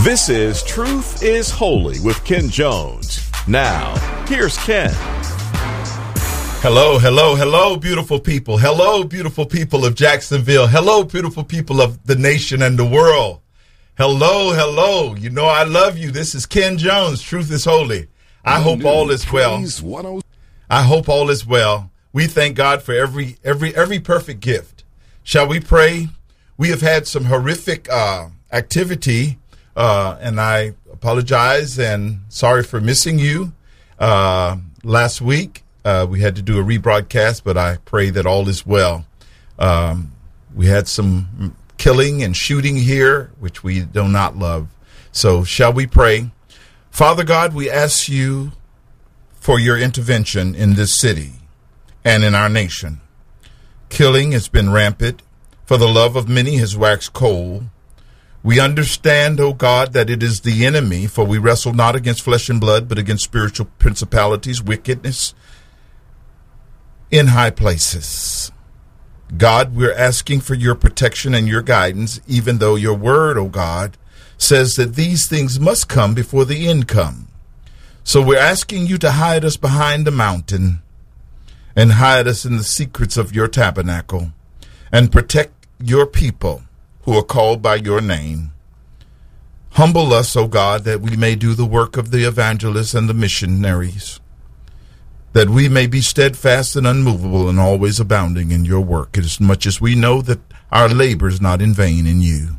This is Truth is Holy with Ken Jones. Now, here's Ken. Hello, hello, hello, beautiful people. Hello, beautiful people of Jacksonville. Hello, beautiful people of the nation and the world. Hello, hello. You know I love you. This is Ken Jones. Truth is Holy. I hope all is well. I hope all is well. We thank God for every perfect gift. Shall we pray? We have had some horrific activity, and I apologize and sorry for missing you. Last week, we had to do a rebroadcast, but I pray that all is well. We had some killing and shooting here, which we do not love. So shall we pray? Father God, we ask you for your intervention in this city and in our nation. Killing has been rampant, for the love of many has waxed cold. We understand, O God, that it is the enemy, for we wrestle not against flesh and blood, but against spiritual principalities, wickedness in high places. God, we're asking for your protection and your guidance, even though your word, O God, says that these things must come before the end come. So we're asking you to hide us behind the mountain and hide us in the secrets of your tabernacle and protect your people who are called by your name. Humble us, O God, that we may do the work of the evangelists and the missionaries, that we may be steadfast and unmovable and always abounding in your work, as much as we know that our labor is not in vain in you.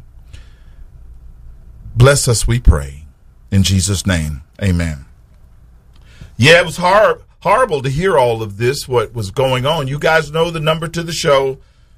Bless us, we pray. In Jesus' name, amen. Yeah, it was horrible to hear all of this, what was going on. You guys know the number to the show,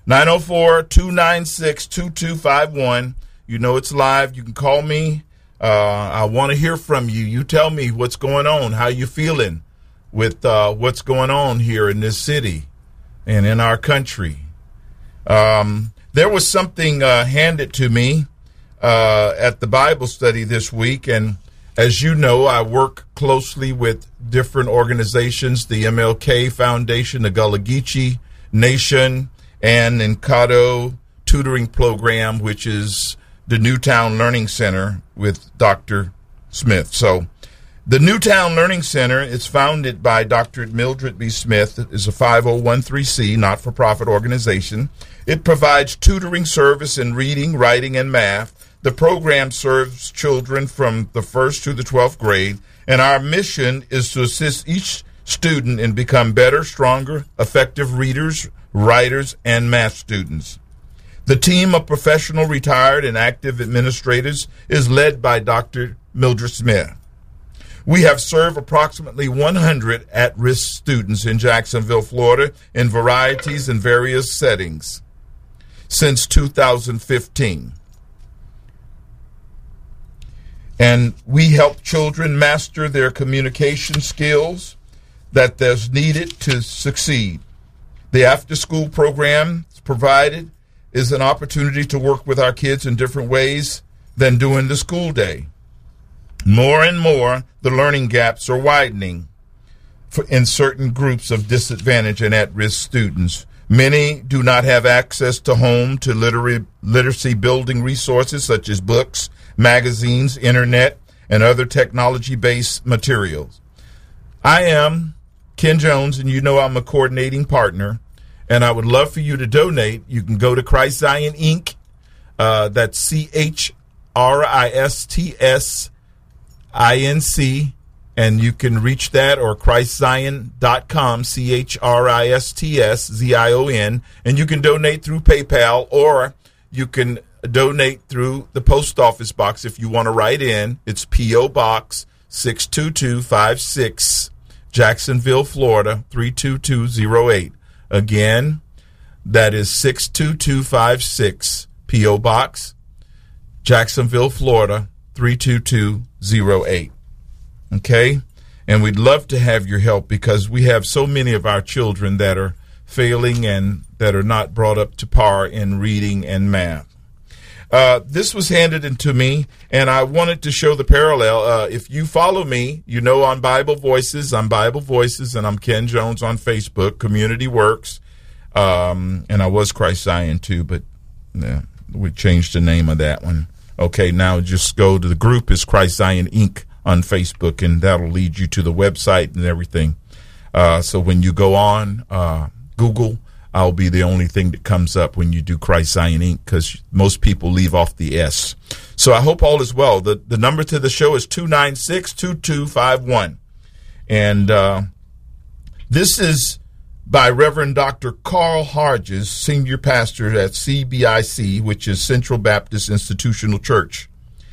904-296-2251. You know it's live. You can call me. I want to hear from you. You tell me what's going on, how you feeling with what's going on here in this city and in our country. There was something handed to me at the Bible study this week, and as you know, I work closely with different organizations, the MLK Foundation, the Gullah Geechee Nation, and Encanto Tutoring Program, which is the Newtown Learning Center with Dr. Smith. So the Newtown Learning Center is founded by Dr. Mildred B. Smith. It is a 5013C, not-for-profit organization. It provides tutoring service in reading, writing, and math. The program serves children from the 1st to the 12th grade, and our mission is to assist each student in become better, stronger, effective readers, writers, and math students. The team of professional, retired, and active administrators is led by Dr. Mildred Smith. We have served approximately 100 at-risk students in Jacksonville, Florida, in varieties and various settings since 2015. And we help children master their communication skills that is needed to succeed. The after-school program provided is an opportunity to work with our kids in different ways than during the school day. More and more, the learning gaps are widening in certain groups of disadvantaged and at-risk students. Many do not have access to home to literacy building resources such as books, magazines, internet, and other technology-based materials. I am Ken Jones, and you know I'm a coordinating partner, and I would love for you to donate. You can go to Christ Zion Inc., that's CHRISTSINC, and you can reach that, or ChristZion.com, CHRISTSZION, and you can donate through PayPal, or you can donate through the post office box if you want to write in. It's P.O. Box 62256, Jacksonville, Florida, 32208. Again, that is 62256, P.O. Box, Jacksonville, Florida, 32208. Okay? And we'd love to have your help because we have so many of our children that are failing and that are not brought up to par in reading and math. This was handed to me, and I wanted to show the parallel. If you follow me, you know on Bible Voices, and I'm Ken Jones on Facebook, Community Works, and I was Christ Zion too, but we changed the name of that one. Okay, now just go to the group. It's Christ Zion Inc. on Facebook, and that'll lead you to the website and everything. So when you go on Google, I'll be the only thing that comes up when you do Christ Zion Inc., because most people leave off the S. So I hope all is well. The number to the show is 296-2251. And this is by Reverend Dr. Carl Harges, senior pastor at CBIC, which is Central Baptist Institutional Church.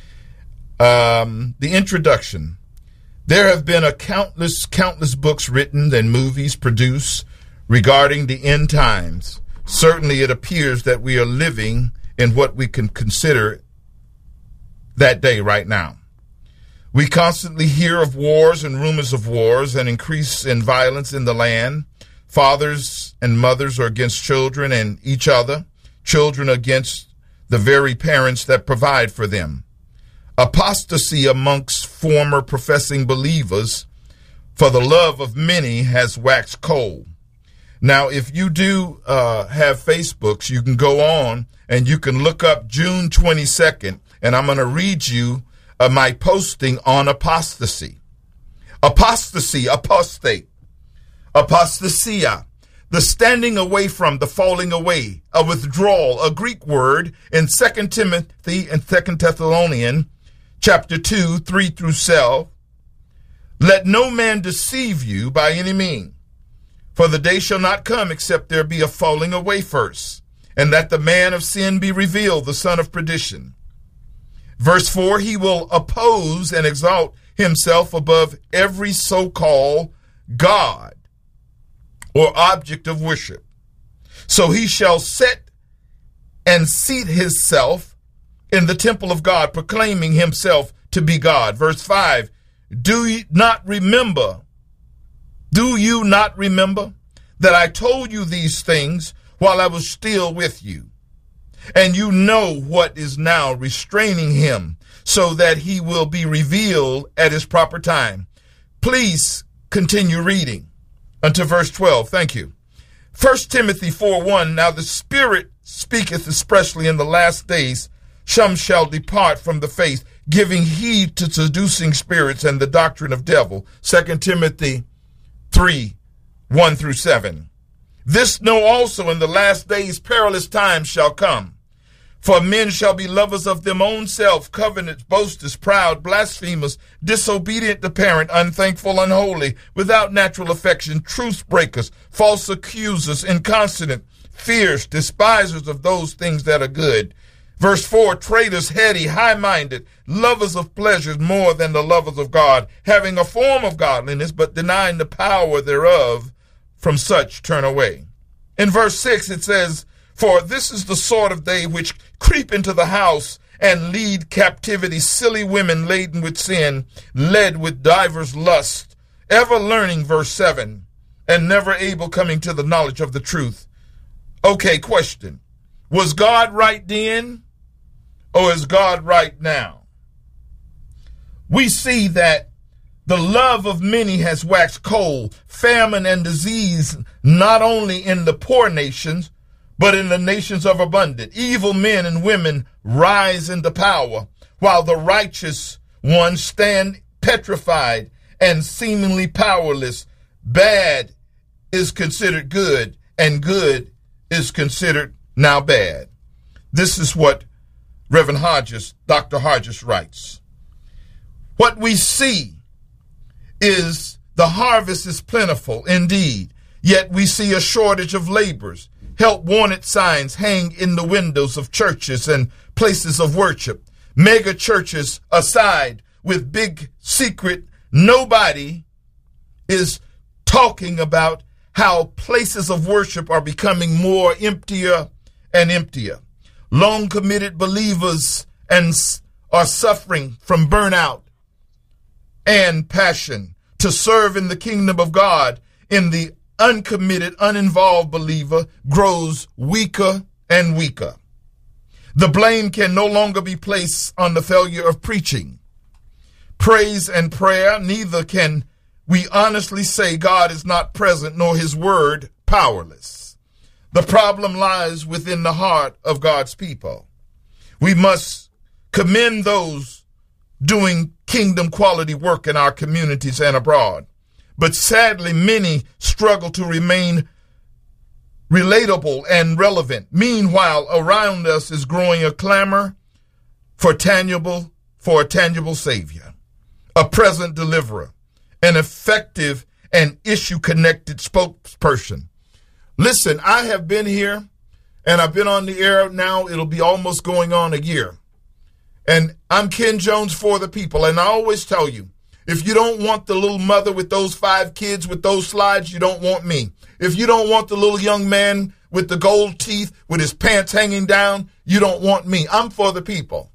The introduction. There have been countless books written and movies produced regarding the end times. Certainly it appears that we are living in what we can consider that day right now. We constantly hear of wars and rumors of wars, and increase in violence in the land. Fathers and mothers are against children and each other. Children against the very parents that provide for them. Apostasy amongst former professing believers for the love of many has waxed cold. Now, if you do have Facebooks, you can go on and you can look up June 22nd, and I'm going to read you my posting on apostasy. Apostasy, apostate, apostasia, the standing away from, the falling away, a withdrawal, a Greek word in 2 Timothy and 2 Thessalonians, chapter 2, 3 through 7. Let no man deceive you by any means, for the day shall not come except there be a falling away first, and that the man of sin be revealed, the son of perdition. Verse 4, he will oppose and exalt himself above every so-called God or object of worship. So he shall set and seat himself in the temple of God, proclaiming himself to be God. Verse 5, do you not remember that I told you these things while I was still with you? And you know what is now restraining him, so that he will be revealed at his proper time. Please continue reading unto verse 12. Thank you. 1 Timothy 4:1. Now the Spirit speaketh expressly in the last days, some shall depart from the faith, giving heed to seducing spirits and the doctrine of devil. 2 Timothy 3:1 through 7. This know also, in the last days perilous times shall come. For men shall be lovers of them own self, covetous, boasters, proud, blasphemers, disobedient to parent, unthankful, unholy, without natural affection, truce breakers, false accusers, incontinent, fierce, despisers of those things that are good. Verse 4, traitors, heady, high-minded, lovers of pleasures more than the lovers of God, having a form of godliness, but denying the power thereof. From such turn away. In verse 6 it says, for this is the sort of day which creep into the house and lead captivity silly women laden with sin, led with divers lusts, ever learning, verse 7, and never able coming to the knowledge of the truth. Okay, question. Was God right then, or is God right now? We see that the love of many has waxed cold, famine and disease, not only in the poor nations, but in the nations of abundance. Evil men and women rise into power, while the righteous ones stand petrified and seemingly powerless. Bad is considered good, and good is considered now bad. This is what Reverend Harges, Dr. Harges, writes. What we see is the harvest is plentiful indeed, yet we see a shortage of laborers. Help wanted signs hang in the windows of churches and places of worship. Mega churches aside, with big secret, nobody is talking about how places of worship are becoming more emptier and emptier. Long committed believers are suffering from burnout and passion to serve in the kingdom of God. In the uncommitted, uninvolved believer grows weaker and weaker. The blame can no longer be placed on the failure of preaching, praise, and prayer. Neither can we honestly say God is not present, nor his word powerless. The problem lies within the heart of God's people. We must commend those doing kingdom quality work in our communities and abroad. But sadly, many struggle to remain relatable and relevant. Meanwhile, around us is growing a clamor for a tangible Savior, a present deliverer, an effective and issue-connected spokesperson. Listen, I have been here, and I've been on the air now. It'll be almost going on a year. And I'm Ken Jones for the people. And I always tell you, if you don't want the little mother with those 5 kids with those slides, you don't want me. If you don't want the little young man with the gold teeth with his pants hanging down, you don't want me. I'm for the people.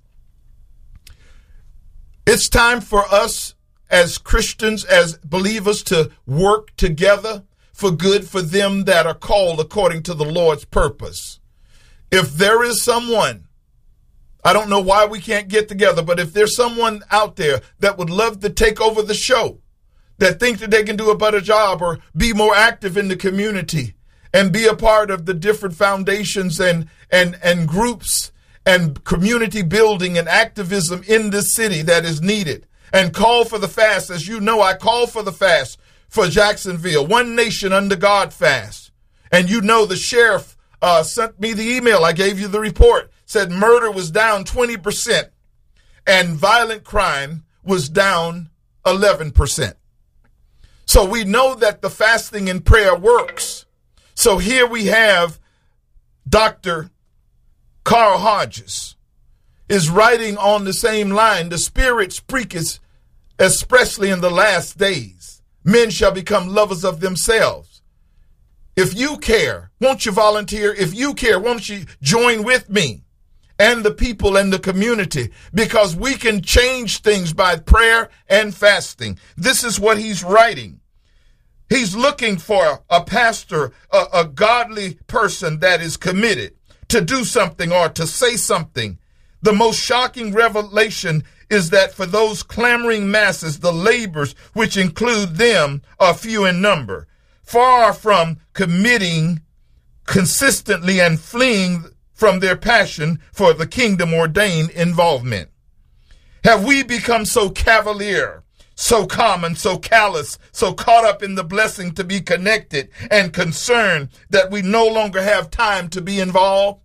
It's time for us as Christians, as believers, to work together for good for them that are called according to the Lord's purpose. If there is someone, I don't know why we can't get together, but if there's someone out there that would love to take over the show, that think that they can do a better job or be more active in the community and be a part of the different foundations and groups and community building and activism in this city that is needed, and call for the fast. As you know, I call for the fast for Jacksonville, One Nation Under God fast. And you know the sheriff sent me the email. I gave you the report. Said murder was down 20% and violent crime was down 11%. So we know that the fasting and prayer works. So here we have Dr. Carl Hodges is writing on the same line. The Spirit speaketh especially in the last days. Men shall become lovers of themselves. If you care, won't you volunteer? If you care, won't you join with me and the people and the community? Because we can change things by prayer and fasting. This is what he's writing. He's looking for a pastor, a godly person that is committed to do something or to say something. The most shocking revelation is that for those clamoring masses, the labors, which include them, are few in number. Far from committing consistently and fleeing from their passion for the kingdom ordained involvement. Have we become so cavalier, so common, so callous, so caught up in the blessing to be connected and concerned that we no longer have time to be involved?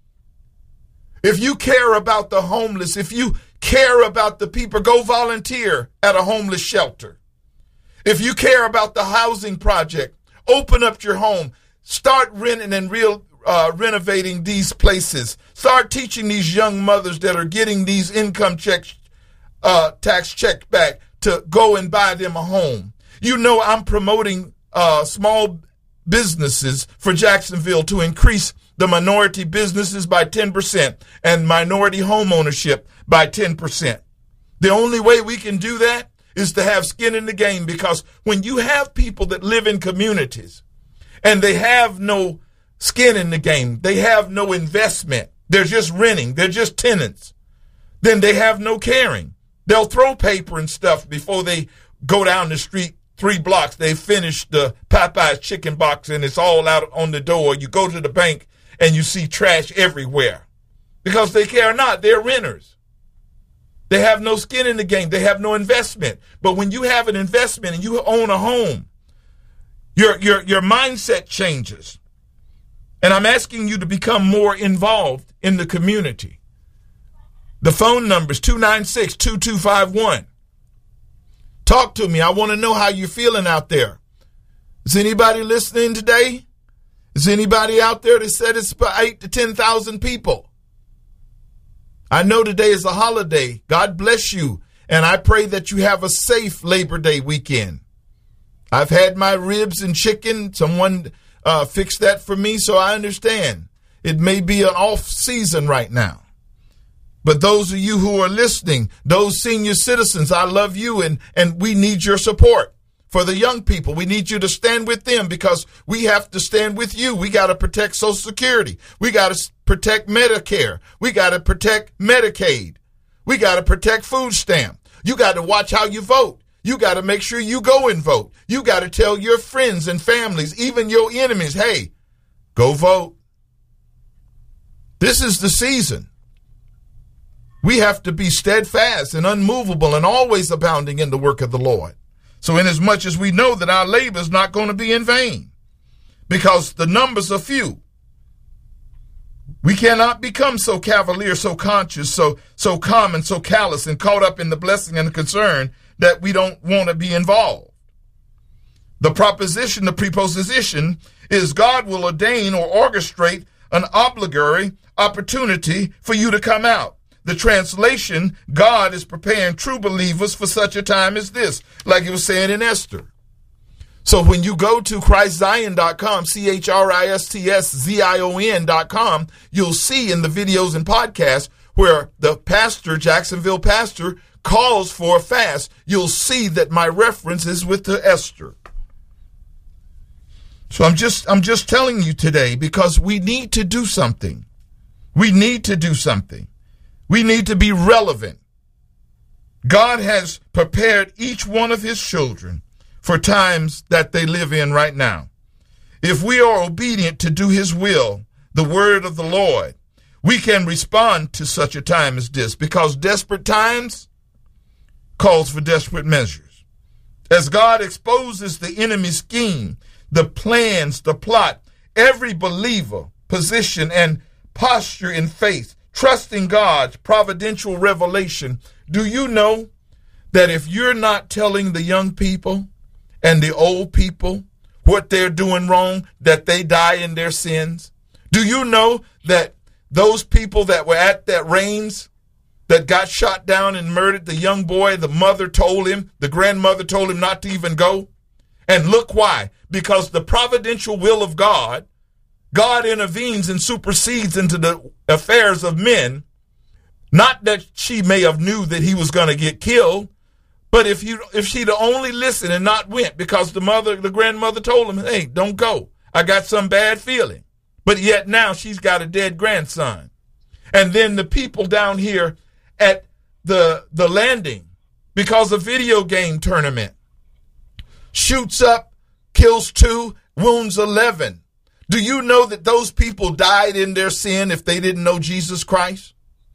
If you care about the homeless, if you care about the people, go volunteer at a homeless shelter. If you care about the housing project, open up your home. Start renting and renovating these places. Start teaching these young mothers that are getting these income checks, tax checks back, to go and buy them a home. You know, I'm promoting small businesses for Jacksonville to increase the minority businesses by 10% and minority home ownership by 10%. The only way we can do that is to have skin in the game, because when you have people that live in communities and they have no skin in the game, they have no investment, they're just renting, they're just tenants, then they have no caring. They'll throw paper and stuff before they go down the street 3 blocks. They finish the Popeye's chicken box and it's all out on the door. You go to the bank and you see trash everywhere because they care not. They're renters. They have no skin in the game. They have no investment. But when you have an investment and you own a home, your mindset changes. And I'm asking you to become more involved in the community. The phone number is 296-2251. Talk to me. I want to know how you're feeling out there. Is anybody listening today? Is anybody out there that said it's about 8,000 to 10,000 people? I know today is a holiday. God bless you. And I pray that you have a safe Labor Day weekend. I've had my ribs and chicken. Someone fixed that for me, so I understand. It may be an off season right now. But those of you who are listening, those senior citizens, I love you, and we need your support. For the young people, we need you to stand with them, because we have to stand with you. We got to protect Social Security. We got to protect Medicare. We got to protect Medicaid. We got to protect food stamp. You got to watch how you vote. You got to make sure you go and vote. You got to tell your friends and families, even your enemies, hey, go vote. This is the season. We have to be steadfast and unmovable and always abounding in the work of the Lord. So inasmuch as we know that our labor is not going to be in vain, because the numbers are few, we cannot become so cavalier, so conscious, so common, so callous, and caught up in the blessing and the concern that we don't want to be involved. The preposition is God will ordain or orchestrate an obligatory opportunity for you to come out. The translation, God is preparing true believers for such a time as this, like it was saying in Esther. So when you go to ChristZion.com, ChristZion.com, you'll see in the videos and podcasts where the pastor, Jacksonville pastor, calls for a fast. You'll see that my reference is with the Esther. So I'm just telling you today, because we need to do something. We need to do something. We need to be relevant. God has prepared each one of his children for times that they live in right now. If we are obedient to do his will, the word of the Lord, we can respond to such a time as this, because desperate times calls for desperate measures. As God exposes the enemy's scheme, the plans, the plot, every believer position and posture in faith, trusting God's providential revelation. Do you know that if you're not telling the young people and the old people what they're doing wrong, that they die in their sins? Do you know that those people that were at that Rains that got shot down and murdered the young boy, the grandmother told him not to even go? And look why. Because the providential will of God intervenes and supersedes into the affairs of men. Not that she may have knew that he was going to get killed, but if she'd only listened and not went, because the grandmother told him, hey, don't go. I got some bad feeling. But yet now she's got a dead grandson. And then the people down here at the landing, because of video game tournament, shoots up, kills 2, wounds 11. Do you know that those people died in their sin if they didn't know Jesus Christ?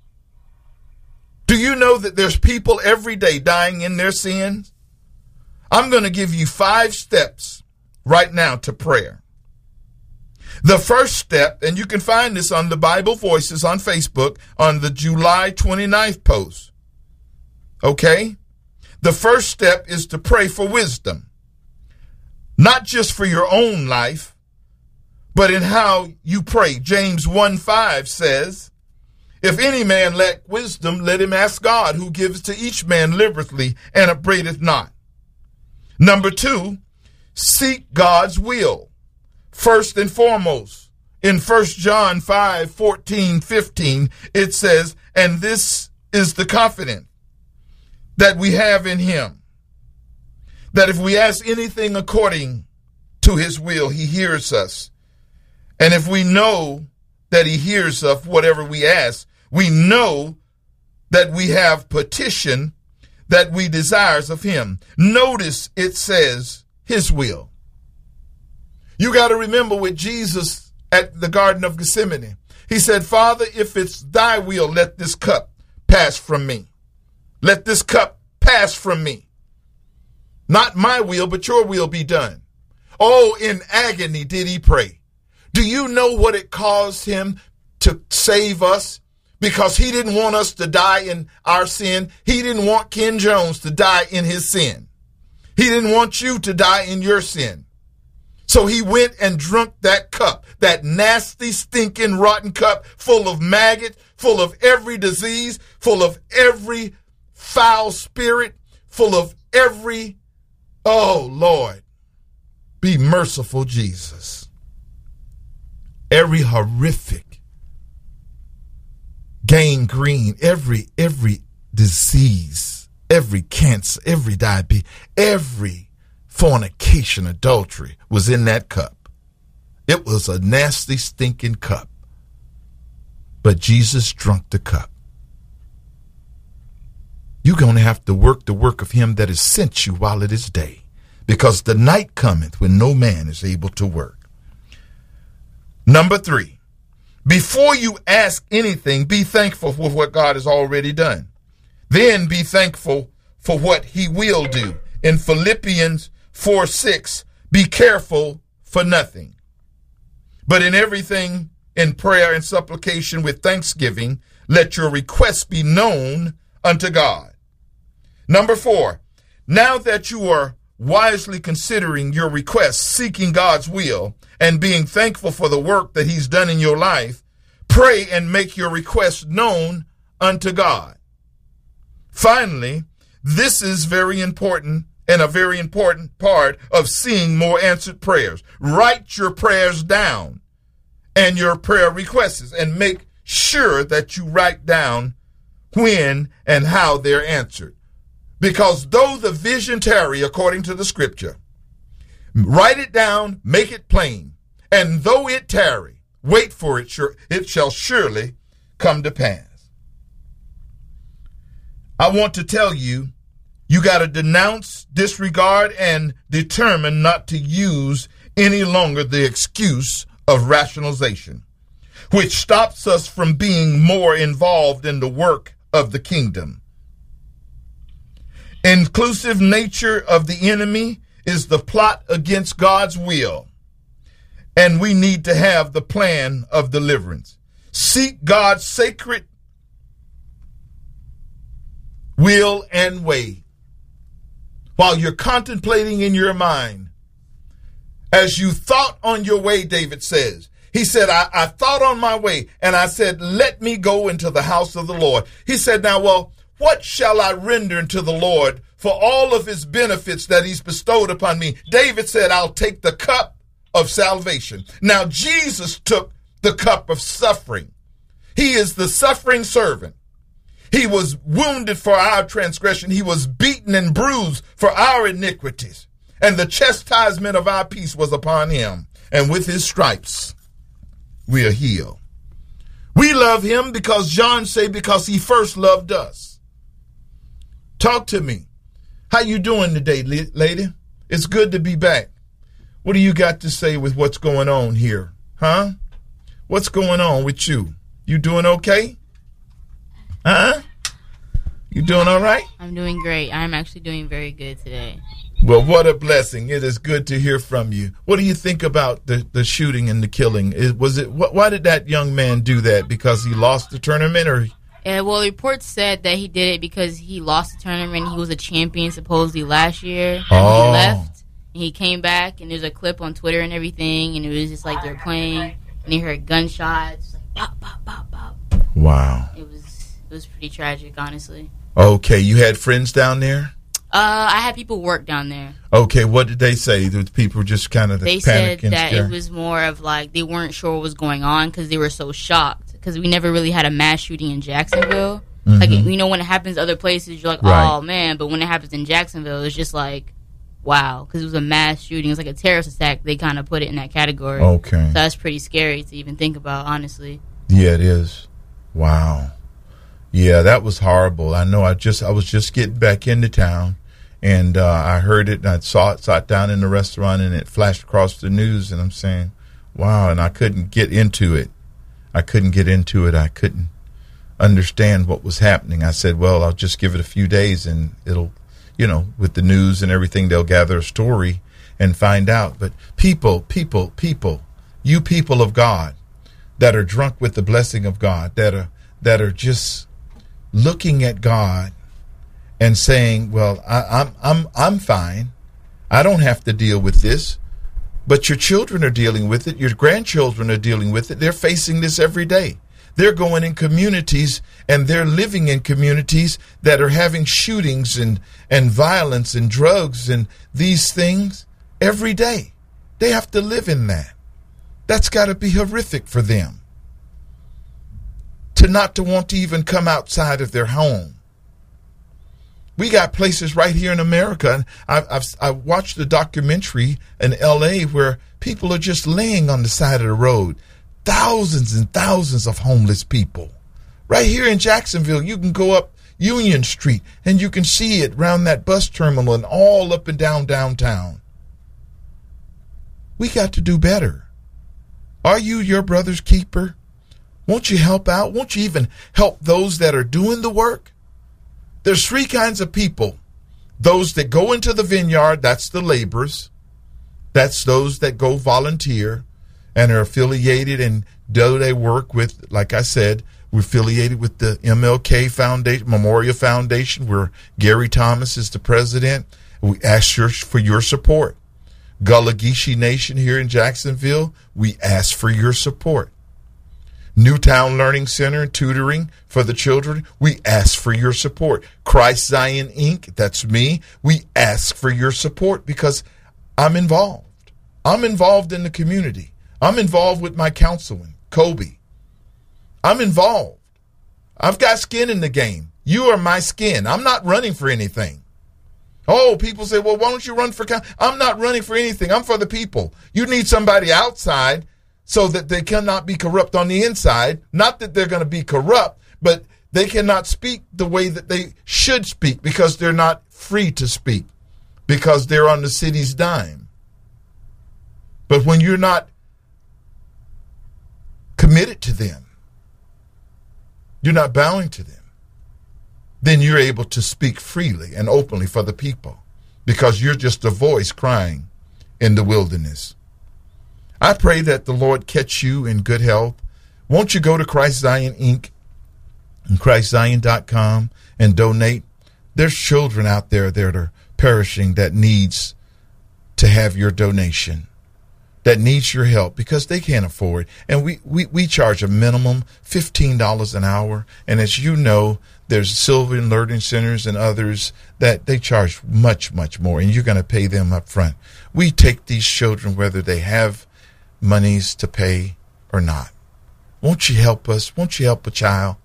Do you know that there's people every day dying in their sins? I'm going to give you 5 steps right now to prayer. The first step, and you can find this on the Bible Voices on Facebook on the July 29th post. Okay? The first step is to pray for wisdom. Not just for your own life, but in how you pray. James 1:5 says, if any man lack wisdom, let him ask God, who gives to each man liberally and upbraideth not. Number 2, seek God's will. First and foremost, in 1 John 5:14-15, it says, and this is the confidence that we have in him, that if we ask anything according to his will, he hears us. And if we know that he hears us whatever we ask, we know that we have petition that we desires of him. Notice it says his will. You got to remember with Jesus at the Garden of Gethsemane, he said, Father, if it's thy will, let this cup pass from me. Let this cup pass from me. Not my will, but your will be done. Oh, in agony did he pray. Do you know what it caused him to save us? Because he didn't want us to die in our sin. He didn't want Ken Jones to die in his sin. He didn't want you to die in your sin. So he went and drank that cup, that nasty, stinking, rotten cup full of maggots, full of every disease, full of every foul spirit, full of every, oh, Lord, be merciful, Jesus. Every horrific gangrene, every disease, every cancer, every diabetes, every fornication, adultery was in that cup. It was a nasty, stinking cup. But Jesus drank the cup. You're going to have to work the work of him that has sent you while it is day, because the night cometh when no man is able to work. Number 3, Before you ask anything, be thankful for what God has already done. Then be thankful for what he will do. In Philippians 4:6, be careful for nothing, but in everything, in prayer and supplication with thanksgiving, let your requests be known unto God. Number 4, now that you are wisely considering your requests, seeking God's will, and being thankful for the work that he's done in your life, pray and make your requests known unto God. Finally, this is very important and a very important part of seeing more answered prayers. Write your prayers down and your prayer requests, and make sure that you write down when and how they're answered. Because though the vision tarry, according to the scripture, write it down, make it plain. And though it tarry, wait for it, it shall surely come to pass. I want to tell you, you got to denounce, disregard, and determine not to use any longer the excuse of rationalization, which stops us from being more involved in the work of the kingdom. Inclusive nature of the enemy is the plot against God's will, and we need to have the plan of deliverance. Seek God's sacred will and way while you're contemplating in your mind. As you thought on your way, David says, he said, I thought on my way, and I said, let me go into the house of the Lord. He said, now, well, what shall I render unto the Lord for all of his benefits that he's bestowed upon me? David said, I'll take the cup of salvation. Now, Jesus took the cup of suffering. He is the suffering servant. He was wounded for our transgression. He was beaten and bruised for our iniquities. And the chastisement of our peace was upon him. And with his stripes, we are healed. We love him because John say, because he first loved us. Talk to me. How you doing today, lady? It's good to be back. What do you got to say with what's going on here? Huh? What's going on with you? You doing okay? Huh? You doing all right? I'm doing great. I'm actually doing very good today. Well, what a blessing. It is good to hear from you. What do you think about the shooting and the killing? Why did that young man do that? Because he lost the tournament, or? Well, reports said that he did it because he lost the tournament. He was a champion supposedly last year. He left, and he came back, and there's a clip on Twitter and everything, and it was just like they're playing, and they heard gunshots, like pop, pop, pop, pop. Wow. It was pretty tragic, honestly. Okay, you had friends down there? I had people work down there. Okay, what did they say? The people just kind of They said that it was more of like they weren't sure what was going on because they were so shocked because we never really had a mass shooting in Jacksonville. Mm-hmm. Like, you know, when it happens other places, you're like, right. Oh, man. But when it happens in Jacksonville, it's just like, wow. Because it was a mass shooting. It's like a terrorist attack. They kind of put it in that category. Okay. So that's pretty scary to even think about, honestly. Yeah, it is. Wow. Yeah, that was horrible. I know I was just getting back into town. And I heard it, and I sat down in the restaurant, and it flashed across the news, and I'm saying, wow, and I couldn't get into it. I couldn't understand what was happening. I said, well, I'll just give it a few days, and it'll, you know, with the news and everything, they'll gather a story and find out. But people, you people of God that are drunk with the blessing of God, that are just looking at God and saying, well, I'm fine. I don't have to deal with this. But your children are dealing with it. Your grandchildren are dealing with it. They're facing this every day. They're going in communities and they're living in communities that are having shootings and violence and drugs and these things every day. They have to live in that. That's got to be horrific for them. To want to even come outside of their home. We got places right here in America. I watched a documentary in L.A. where people are just laying on the side of the road. Thousands and thousands of homeless people. Right here in Jacksonville, you can go up Union Street and you can see it around that bus terminal and all up and down downtown. We got to do better. Are you your brother's keeper? Won't you help out? Won't you even help those that are doing the work? There's three kinds of people. Those that go into the vineyard, that's the laborers. That's those that go volunteer and are affiliated and do they work with, like I said, we're affiliated with the MLK Foundation, Memorial Foundation, where Gary Thomas is the president. We ask for your support. Gullah Geechee Nation here in Jacksonville, we ask for your support. Newtown Learning Center and tutoring for the children, we ask for your support. Christ Zion Inc., that's me, we ask for your support because I'm involved. I'm involved in the community. I'm involved with my councilman, Kobe. I'm involved. I've got skin in the game. You are my skin. I'm not running for anything. Oh, people say, well, why don't you run for council? I'm not running for anything. I'm for the people. You need somebody outside so that they cannot be corrupt on the inside. Not that they're going to be corrupt, but they cannot speak the way that they should speak because they're not free to speak because they're on the city's dime. But when you're not committed to them, you're not bowing to them, then you're able to speak freely and openly for the people because you're just a voice crying in the wilderness. I pray that the Lord catch you in good health. Won't you go to Christ Zion Inc. and ChristZion.com and donate? There's children out there that are perishing that needs to have your donation, that needs your help because they can't afford. And we charge a minimum $15 an hour. And as you know, there's Sylvan Learning Centers and others that they charge much, much more, and you're going to pay them up front. We take these children whether they have monies to pay or not. Won't you help us? Won't you help a child?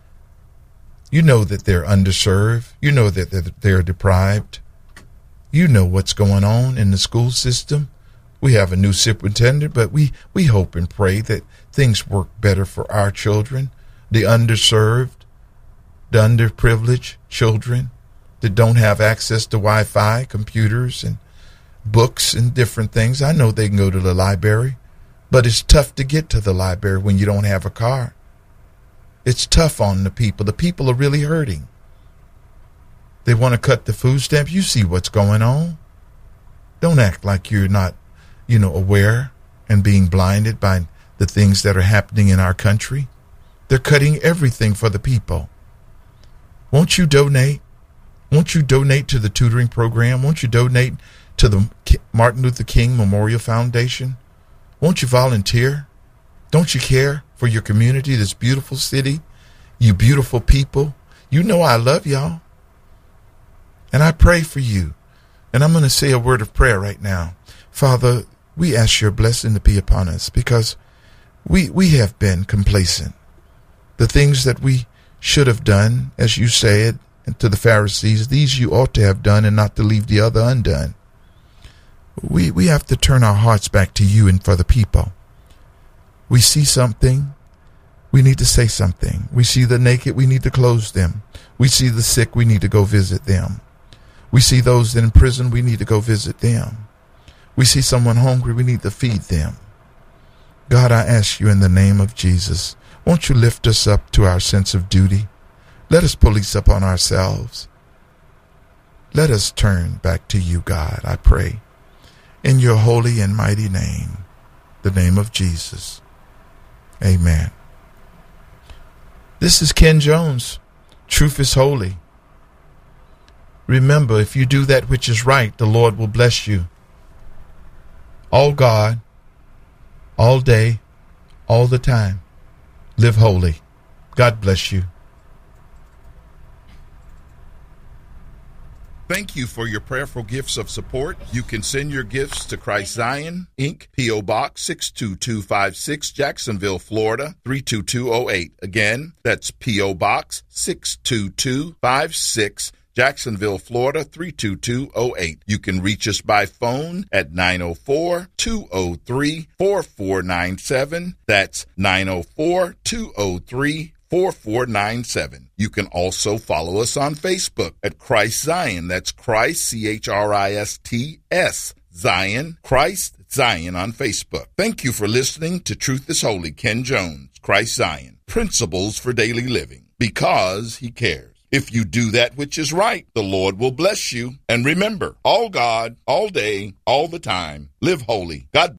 You know that they're underserved. You know that they're deprived. You know what's going on in the school system. We have a new superintendent, but we hope and pray that things work better for our children, the underserved, the underprivileged children that don't have access to Wi-Fi, computers, and books and different things. I know they can go to the library, but it's tough to get to the library when you don't have a car. It's tough on the people. The people are really hurting. They want to cut the food stamp. You see what's going on. Don't act like you're not, aware and being blinded by the things that are happening in our country. They're cutting everything for the people. Won't you donate? Won't you donate to the tutoring program? Won't you donate to the Martin Luther King Memorial Foundation? Won't you volunteer? Don't you care for your community, this beautiful city, you beautiful people? You know I love y'all. And I pray for you. And I'm going to say a word of prayer right now. Father, we ask your blessing to be upon us because we have been complacent. The things that we should have done, as you said to the Pharisees, these you ought to have done and not to leave the other undone. We have to turn our hearts back to you and for the people. We see something, we need to say something. We see the naked, we need to clothe them. We see the sick, we need to go visit them. We see those in prison, we need to go visit them. We see someone hungry, we need to feed them. God, I ask you in the name of Jesus, won't you lift us up to our sense of duty? Let us police upon ourselves. Let us turn back to you, God, I pray. In your holy and mighty name, the name of Jesus. Amen. This is Ken Jones. Truth is holy. Remember, if you do that which is right, the Lord will bless you. All God, all day, all the time. Live holy. God bless you. Thank you for your prayerful gifts of support. You can send your gifts to Christ Zion, Inc., P.O. Box 62256, Jacksonville, Florida 32208. Again, that's P.O. Box 62256, Jacksonville, Florida 32208. You can reach us by phone at 904-203-4497. That's 904-203-4497. You can also follow us on Facebook at Christ Zion. That's Christ, C-H-R-I-S-T-S, Zion, Christ Zion on Facebook. Thank you for listening to Truth is Holy. Ken Jones, Christ Zion. Principles for daily living. Because he cares. If you do that which is right, the Lord will bless you. And remember, all God, all day, all the time, live holy. God